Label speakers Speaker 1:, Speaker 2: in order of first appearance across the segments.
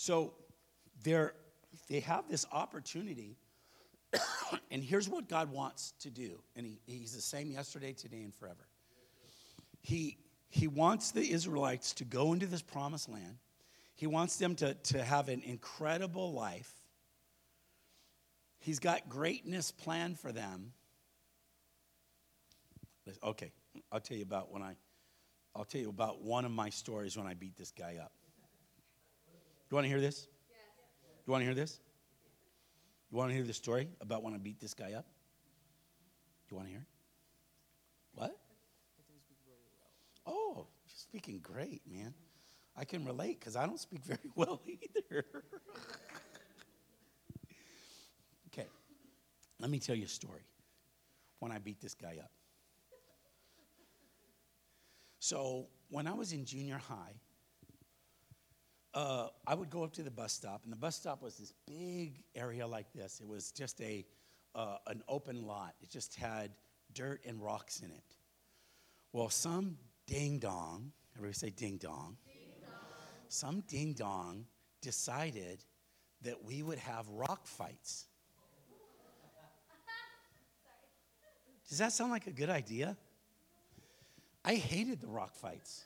Speaker 1: So they have this opportunity, and here's what God wants to do. And he's the same yesterday, today, and forever. He wants the Israelites to go into this promised land. He wants them to have an incredible life. He's got greatness planned for them. Okay, I'll tell you about one of my stories when I beat this guy up. You want to hear this? You want to hear this? You want to hear the story about when I beat this guy up? Do you want to hear it? What? Oh, you're speaking great, man. I can relate because I don't speak very well either. Okay, let me tell you a story when I beat this guy up. So when I was in junior high, I would go up to the bus stop, and the bus stop was this big area like this. It was just an open lot. It just had dirt and rocks in it. Well, some ding-dong, everybody say ding-dong. Ding-dong. Some ding-dong decided that we would have rock fights. Does that sound like a good idea? I hated the rock fights.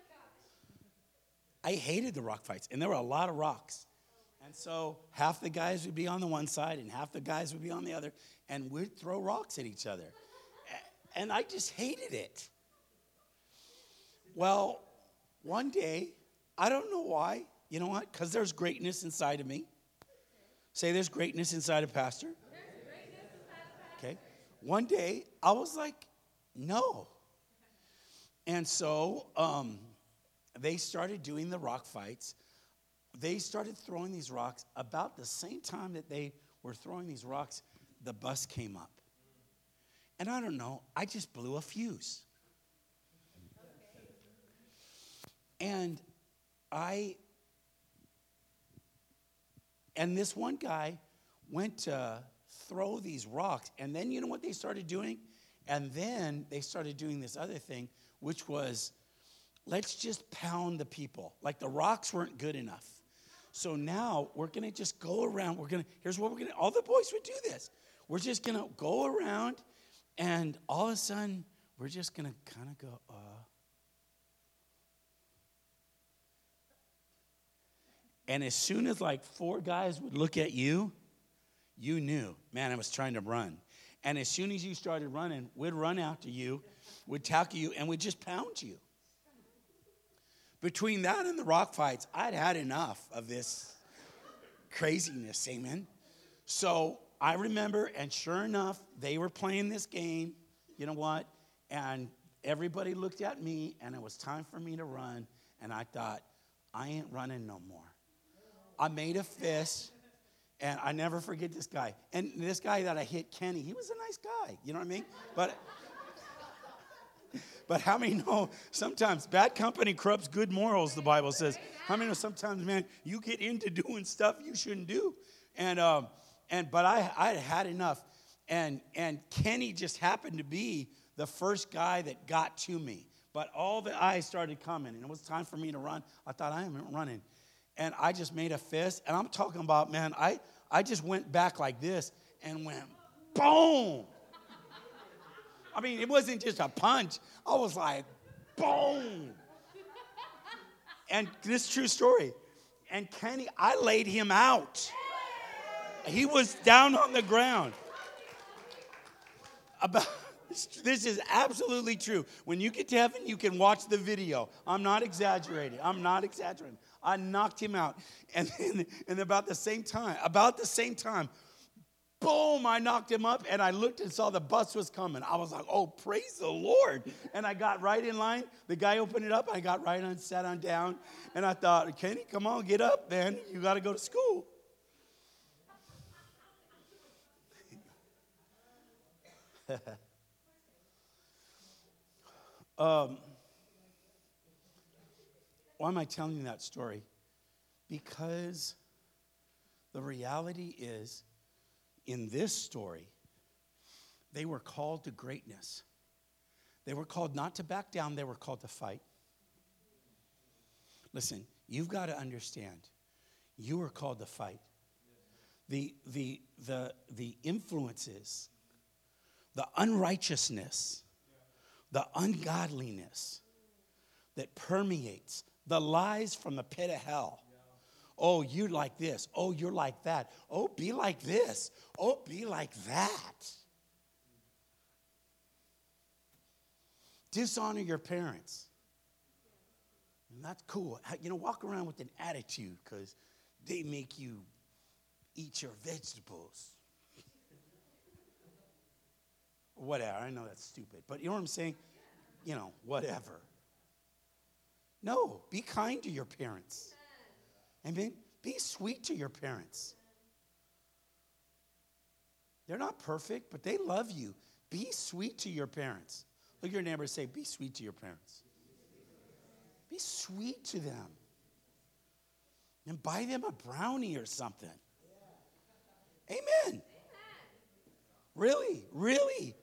Speaker 1: I hated the rock fights, and there were a lot of rocks. And so half the guys would be on the one side and half the guys would be on the other, and we'd throw rocks at each other. And I just hated it. Well, one day, I don't know why. You know what? Because there's greatness inside of me. Say there's greatness inside of Pastor. Okay. One day, I was like, no. And so they started doing the rock fights. They started throwing these rocks. About the same time that they were throwing these rocks, the bus came up. And I don't know, I just blew a fuse. And this one guy went to throw these rocks. And then you know what they started doing? And then they started doing this other thing, which was, let's just pound the people. Like the rocks weren't good enough. So now we're going to just go around. Here's what we're going to, all the boys would do this. We're just going to go around, and all of a sudden, we're just going to kind of go, And as soon as like 4 guys would look at you, you knew, man, I was trying to run. And as soon as you started running, we'd run after you, we'd tackle you, and we'd just pound you. Between that and the rock fights, I'd had enough of this craziness, amen? So I remember, and sure enough, they were playing this game, you know what? And everybody looked at me, and it was time for me to run, and I thought, I ain't running no more. I made a fist, and I never forget this guy. And this guy that I hit, Kenny, he was a nice guy, you know what I mean? But how many know sometimes bad company corrupts good morals, the Bible says. How many know sometimes, man, you get into doing stuff you shouldn't do? But I had enough. And Kenny just happened to be the first guy that got to me. But all the eyes started coming, and it was time for me to run. I thought, I am running. And I just made a fist. And I'm talking about, man, I just went back like this and went, boom. I mean, it wasn't just a punch. I was like, boom. And this is a true story. And Kenny, I laid him out. He was down on the ground. This is absolutely true. When you get to heaven, you can watch the video. I'm not exaggerating. I knocked him out. And about the same time, boom, I knocked him up, and I looked and saw the bus was coming. I was like, oh, praise the Lord. And I got right in line. The guy opened it up. I got right on, sat on down. And I thought, Kenny, come on, get up, man. You got to go to school. Why am I telling you that story? Because the reality is, in this story, they were called to greatness. They were called not to back down. They were called to fight. Listen, you've got to understand, You are called to fight. The influences, the unrighteousness, the ungodliness that permeates, the lies from the pit of hell. Oh, you're like this. Oh, you're like that. Oh, be like this. Oh, be like that. Dishonor your parents. And that's cool. Walk around with an attitude because they make you eat your vegetables. Whatever. I know that's stupid. But you know what I'm saying? Whatever. No, be kind to your parents. Amen. Be sweet to your parents. They're not perfect, but they love you. Be sweet to your parents. Look at your neighbor and say, be sweet to your parents. Be sweet to them. And buy them a brownie or something. Amen. Really, really.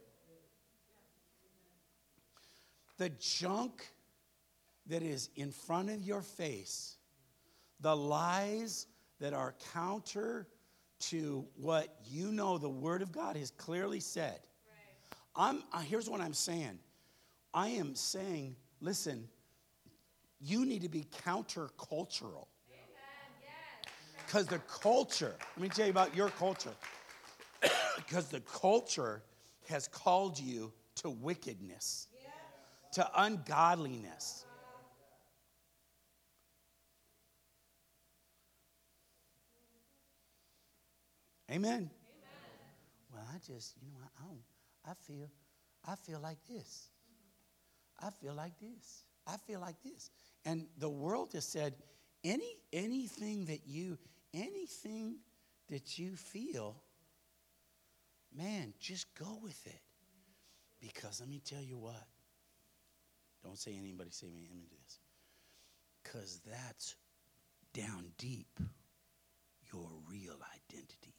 Speaker 1: The junk that is in front of your face, the lies that are counter to what the Word of God has clearly said. Right. Here's what I'm saying. I am saying, listen, you need to be countercultural. Because the culture, let me tell you about your culture. Because the culture has called you to wickedness, to ungodliness. Amen. Well, I feel like this. I feel like this. I feel like this. And the world has said, anything that you feel, man, just go with it. Because let me tell you what. Don't say anybody say me amen to this. Because that's down deep your real identity.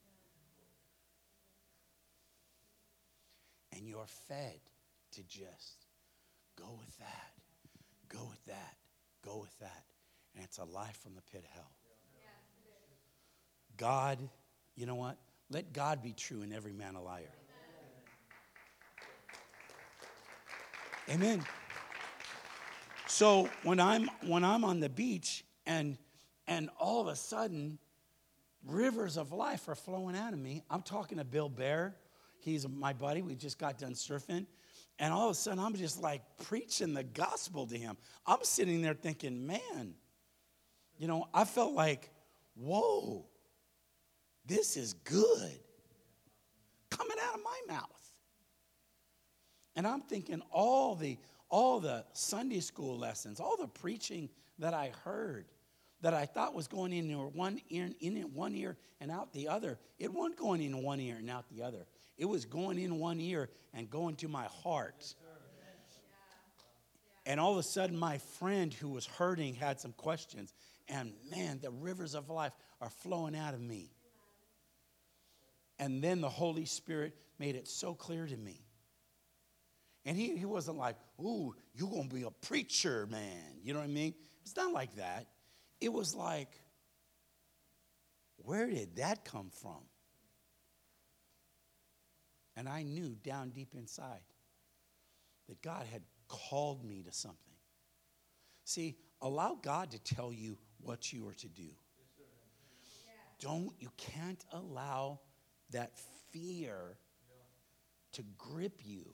Speaker 1: And you're fed to just go with that, go with that, go with that. And it's a lie from the pit of hell. God, you know what? Let God be true and every man a liar. Amen. So when I'm on the beach and all of a sudden rivers of life are flowing out of me, I'm talking to Bill Bear. He's my buddy. We just got done surfing. And all of a sudden, I'm just like preaching the gospel to him. I'm sitting there thinking, man, I felt like, whoa, this is good coming out of my mouth. And I'm thinking all the Sunday school lessons, all the preaching that I heard, that I thought was going in one ear and out the other, it wasn't going in one ear and out the other. It was going in one ear and going to my heart. And all of a sudden, my friend who was hurting had some questions. And man, the rivers of life are flowing out of me. And then the Holy Spirit made it so clear to me. And he wasn't like, ooh, you're going to be a preacher, man. You know what I mean? It's not like that. It was like, where did that come from? And I knew down deep inside that God had called me to something. See, allow God to tell you what you are to do. You can't allow that fear to grip you.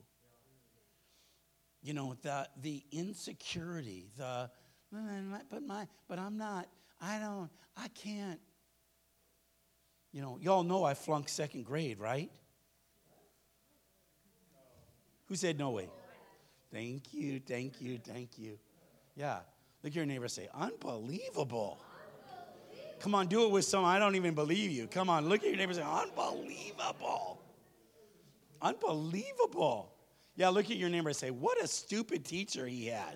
Speaker 1: The insecurity, but I'm not, I can't. Y'all know I flunked second grade, right? Who said no way? Thank you. Yeah. Look at your neighbor and say, unbelievable. Come on, do it with someone. I don't even believe you. Come on, look at your neighbor and say, unbelievable. Unbelievable. Yeah, look at your neighbor and say, what a stupid teacher he had.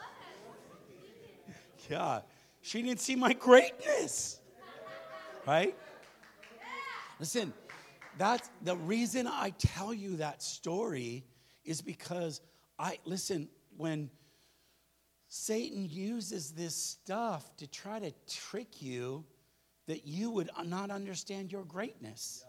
Speaker 1: Yeah, she didn't see my greatness. Right? Listen, that's the reason I tell you that story is because when Satan uses this stuff to try to trick you, that you would not understand your greatness.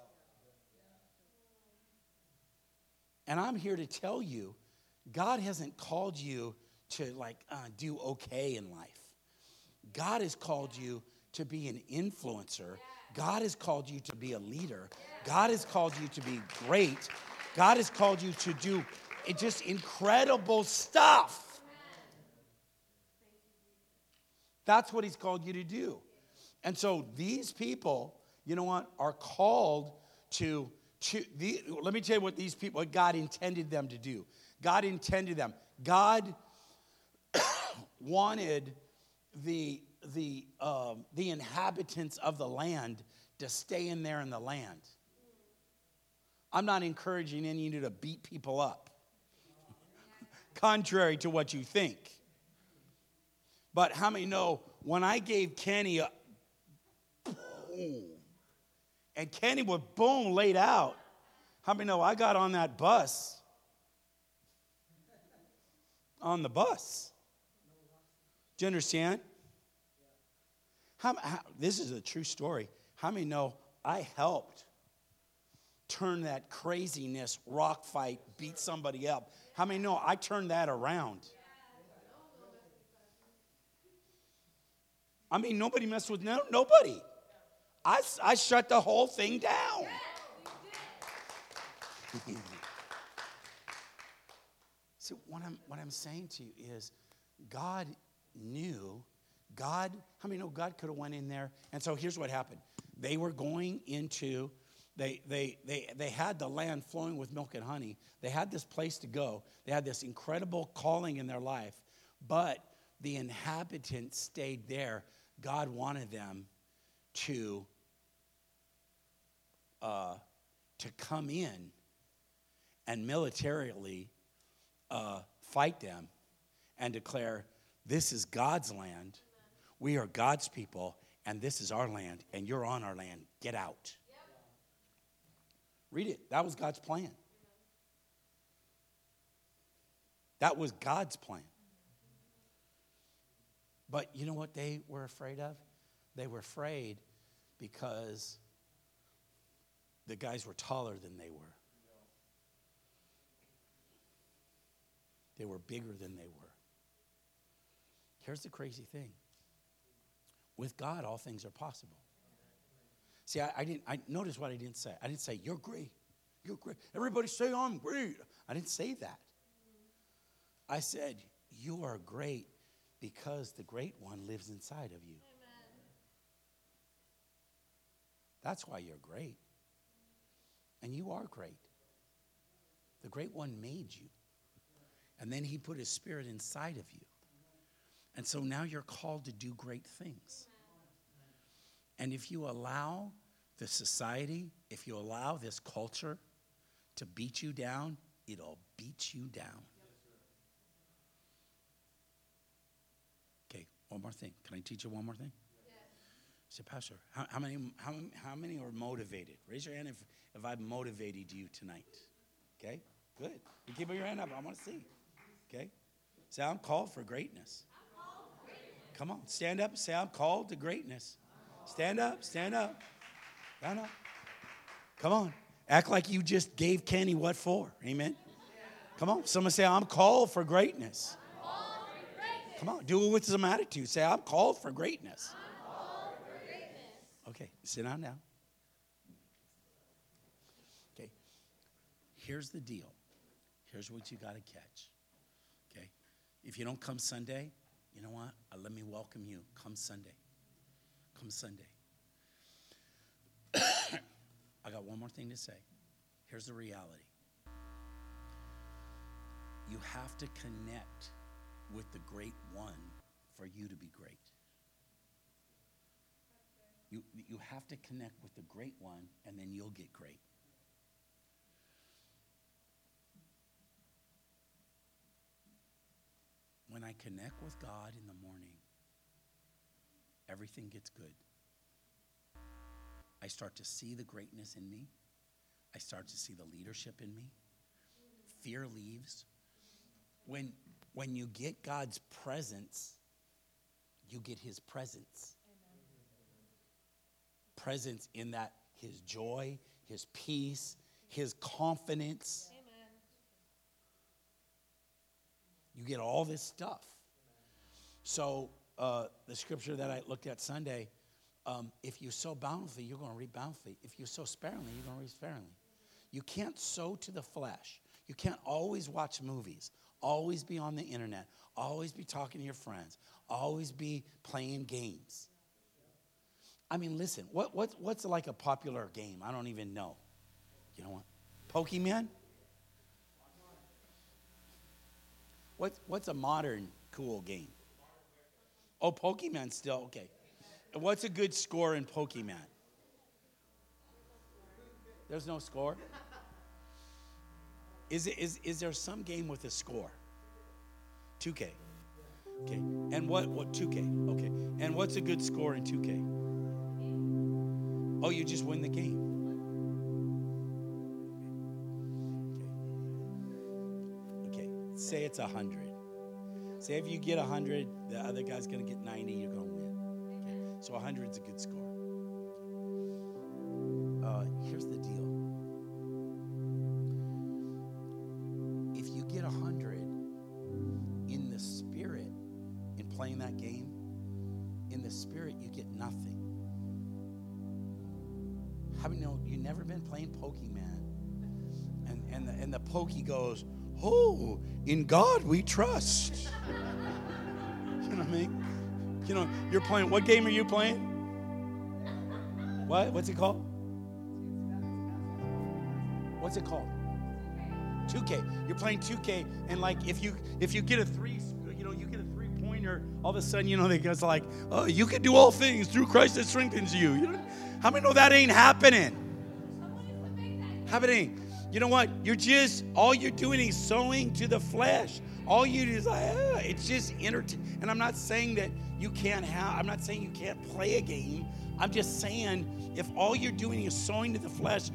Speaker 1: And I'm here to tell you, God hasn't called you to do okay in life. God has called you to be an influencer. God has called you to be a leader. God has called you to be great. God has called you to do just incredible stuff. That's what he's called you to do. And so these people, you know what, are called to let me tell you what God intended them to do. God intended them. God wanted the inhabitants of the land to stay in there in the land. I'm not encouraging any of you to beat people up, contrary to what you think. But how many know when I gave Kenny a boom, and Kenny was boom laid out, how many know I got on that bus? On the bus. Do you understand? This is a true story. How many know I helped turn that craziness, rock fight, beat somebody up? How many know I turned that around? I mean, nobody messed with nobody. I shut the whole thing down. See, what I'm saying to you is God knew. How many know God could have went in there? And so here's what happened. They were going into, they had the land flowing with milk and honey. They had this place to go. They had this incredible calling in their life. But the inhabitants stayed there. God wanted them to come in and militarily fight them and declare, this is God's land. We are God's people, and this is our land, and you're on our land. Get out. Yep. Read it. That was God's plan. That was God's plan. But you know what they were afraid of? They were afraid because the guys were taller than they were. They were bigger than they were. Here's the crazy thing. With God, all things are possible. See, I notice what I didn't say. I didn't say, you're great. You're great. Everybody say, I'm great. I didn't say that. I said, you are great because the great one lives inside of you. Amen. That's why you're great. And you are great. The great one made you. And then he put his spirit inside of you. And so now you're called to do great things. And if you allow the society, if you allow this culture to beat you down, it'll beat you down. Okay, one more thing. Can I teach you one more thing? Say, Pastor, how many are motivated? Raise your hand if I've motivated you tonight. Okay, good. You keep your hand up. I want to see. Okay, say, I'm called for greatness. Come on, stand up and say, I'm called to greatness. Stand up, stand up. Stand up. Come on. Act like you just gave Kenny what for. Amen. Come on. Someone say, I'm called for greatness. Come on. Do it with some attitude. Say, I'm called for greatness. Okay. Sit down now. Okay. Here's the deal. Here's what you got to catch. Okay. If you don't come Sunday, you know what? Let me welcome you. Come Sunday. Come Sunday. I got one more thing to say. Here's the reality. You have to connect with the great one for you to be great. You have to connect with the great one, and then you'll get great. When I connect with God in the morning, everything gets good. I start to see the greatness in me. I start to see the leadership in me. Fear leaves. When you get God's presence, you get his presence. presence in that, his joy, his peace, his confidence. Amen. You get all this stuff. So the scripture that I looked at Sunday, if you sow bountifully, you're going to reap bountifully. If you sow sparingly, you're going to reap sparingly. You can't sow to the flesh. You can't always watch movies, always be on the internet, always be talking to your friends, always be playing games. I mean, listen, what's like a popular game? I don't even know. You know what? Pokemon? What's a modern cool game? Oh, Pokemon still, okay. What's a good score in Pokemon? There's no score? Is there some game with a score? 2K. Okay. And what 2K? Okay. And what's a good score in 2K? Oh, you just win the game. Okay. Say it's 100. Say if you get 100, the other guy's going to get 90, you're going to win. Okay. So 100 is a good score. Here's the deal. If you get 100 in the spirit in playing that game, in the spirit you get nothing. How many know you've never been playing Pokemon and the Pokey goes, oh, in God we trust. You know what I mean? You know, you're playing, what game are you playing? What's it called? What's it called? 2K. You're playing 2K, and like if you get a you get a 3-pointer, all of a sudden, the guy's like, oh, you can do all things through Christ that strengthens you. How many know that ain't happening? Happening. You know what? All you're doing is sowing to the flesh. All you do is it's just entertain. And I'm not saying that I'm not saying you can't play a game. I'm just saying if all you're doing is sowing to the flesh,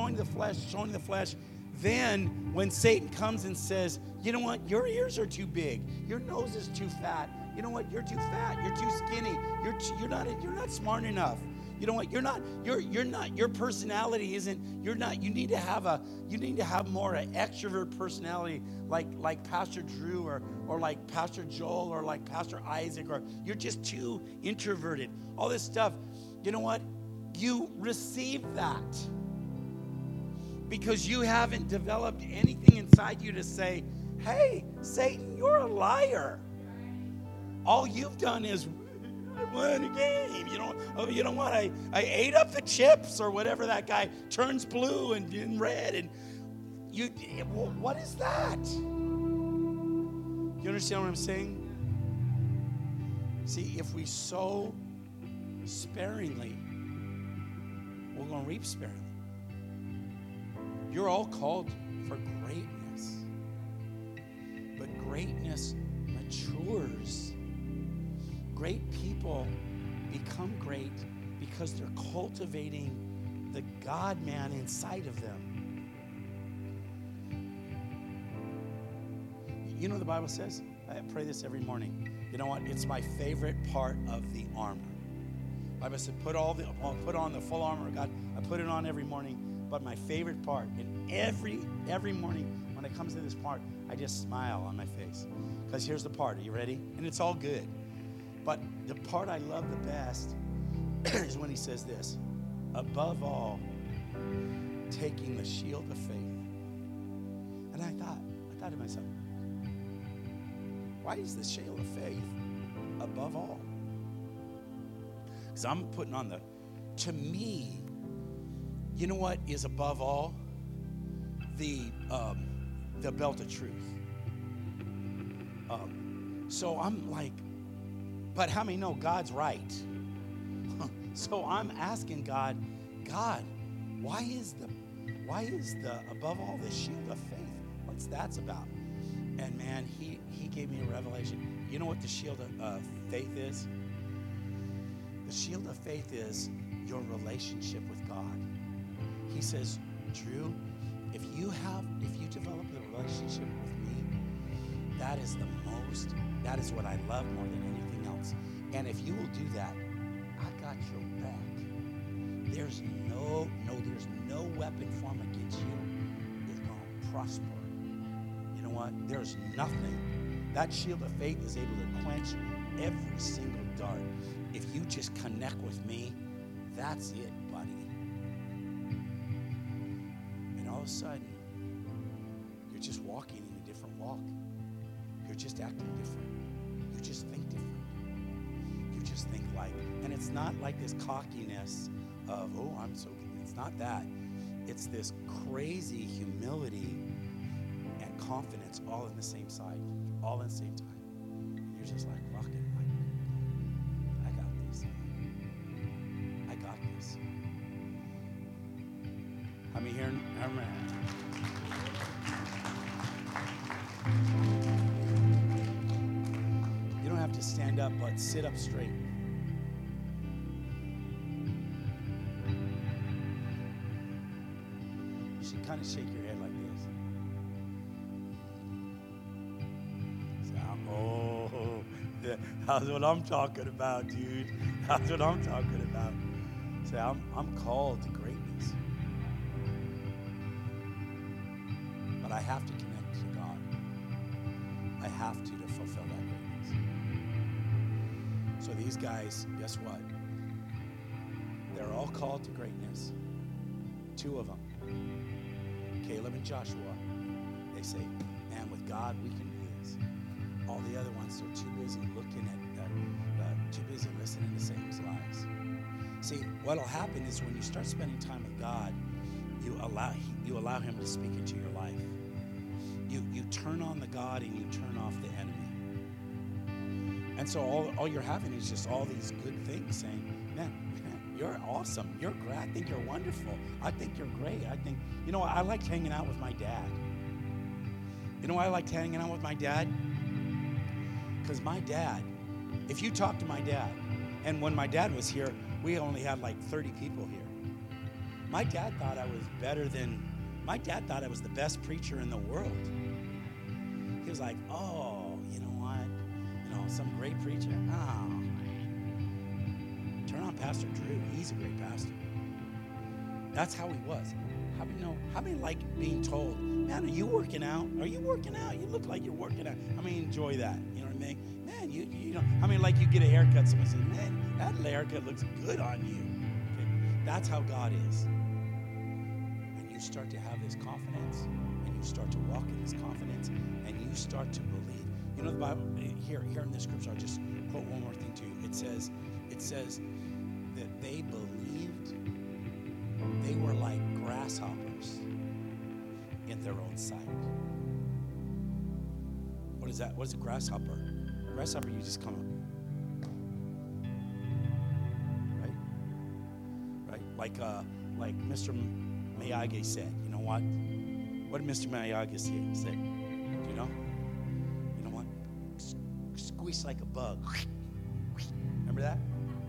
Speaker 1: then when Satan comes and says, you know what, your ears are too big, your nose is too fat, you know what, you're too fat, you're too skinny, you're not smart enough. You know what, your personality isn't, you need to have more an extrovert personality like Pastor Drew or like Pastor Joel or like Pastor Isaac, or you're just too introverted. All this stuff. You know what? You receive that because you haven't developed anything inside you to say, hey, Satan, you're a liar. All you've done is I won a game. You know what? I ate up the chips or whatever that guy turns blue and red. And what is that? You understand what I'm saying? See, if we sow sparingly, we're going to reap sparingly. You're all called for greatness. But greatness matures. Great people become great because they're cultivating the God-man inside of them. You know the Bible says, I pray this every morning. You know what? It's my favorite part of the armor. The Bible said, put on the full armor of God. I put it on every morning. But my favorite part, and every morning when it comes to this part, I just smile on my face. Because here's the part. Are you ready? And it's all good. But the part I love the best is when he says this, above all, taking the shield of faith. And I thought to myself, why is the shield of faith above all? Because I'm putting on to me, you know what is above all? The belt of truth. So I'm like, but how many know God's right? So I'm asking God, why is the above all the shield of faith? What's that's about? And man, he gave me a revelation. You know what the shield of faith is? The shield of faith is your relationship with God. He says, Drew, if you develop a relationship with me, that is what I love more than anything else. And if you will do that, I got your back. there's no weapon formed against you is going to prosper. You know what? There's nothing. That shield of faith is able to quench every single dart. If you just connect with me, that's it, buddy. And all of a sudden, you're just walking in a different walk. You're just acting different. You just think different. You just think like, and it's not like this cockiness of, oh, I'm so good. It's not that. It's this crazy humility and confidence all in the same side, all in the same time. And you're just like, fuck it. I got this. I got this. I mean, here, you don't have to stand up, but sit up straight. You should kind of shake your head like this. So, that's what I'm talking about, dude. That's what I'm talking about. Say, I'm called to greatness. But I have to connect to God. I have to fulfill that greatness. So these guys, guess what? They're all called to greatness. 2 of them, Caleb and Joshua, they say, man, with God, we can do this. All the other ones are too busy looking at, too busy listening to Satan's lies. See, what'll happen is when you start spending time with God, you allow him to speak into your life. You turn on the God and you turn off the enemy. And so all you're having is just all these good things saying, man, you're awesome. You're great. I think you're wonderful. I think you're great. I liked hanging out with my dad. You know why I liked hanging out with my dad? Because my dad, if you talk to my dad, and when my dad was here, we only had like 30 people here. My dad thought I was the best preacher in the world. He was like, oh, you know what? Some great preacher. Oh, turn on Pastor Drew. He's a great pastor. That's how he was. How many like being told, man, are you working out? Are you working out? You look like you're working out. Enjoy that. You know what I mean? Man, you get a haircut. Somebody says, man, that haircut looks good on you. Okay? That's how God is. And you start to have this confidence, and you start to walk in this confidence, and you start to believe. The Bible, here in this scripture, I'll just quote one more thing to you. It says that they believed they were like grasshoppers in their own sight. What is that? What is a grasshopper? Grasshopper, you just come up. Right? Like Mr. Miyagi said. You know what? What did Mr. Miyagi say? Do you know? Squeeze like a bug. Remember that?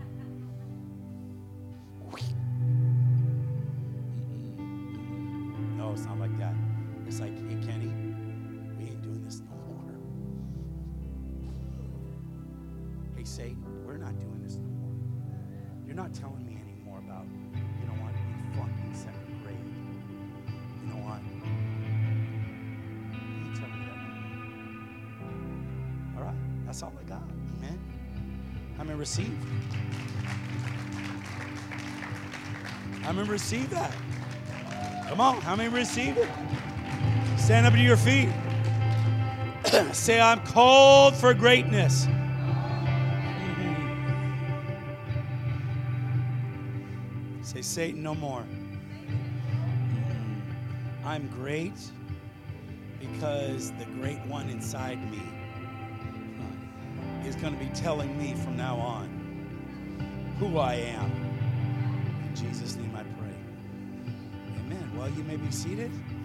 Speaker 1: No, it's not like that. It's like, hey, Kenny, we ain't doing this no more. Hey, Satan, we're not doing this no more. You're not telling me anymore about, you know what, you flunking 2nd grade. You know what? You tell me that. All right? That's all I got. Amen. Receive. Receive that. Come on. Receive it. Stand up to your feet. Say, I'm called for greatness. Say, Satan, no more. I'm great because the great one inside me is going to be telling me from now on who I am. In Jesus' name I pray. Amen. Well, you may be seated.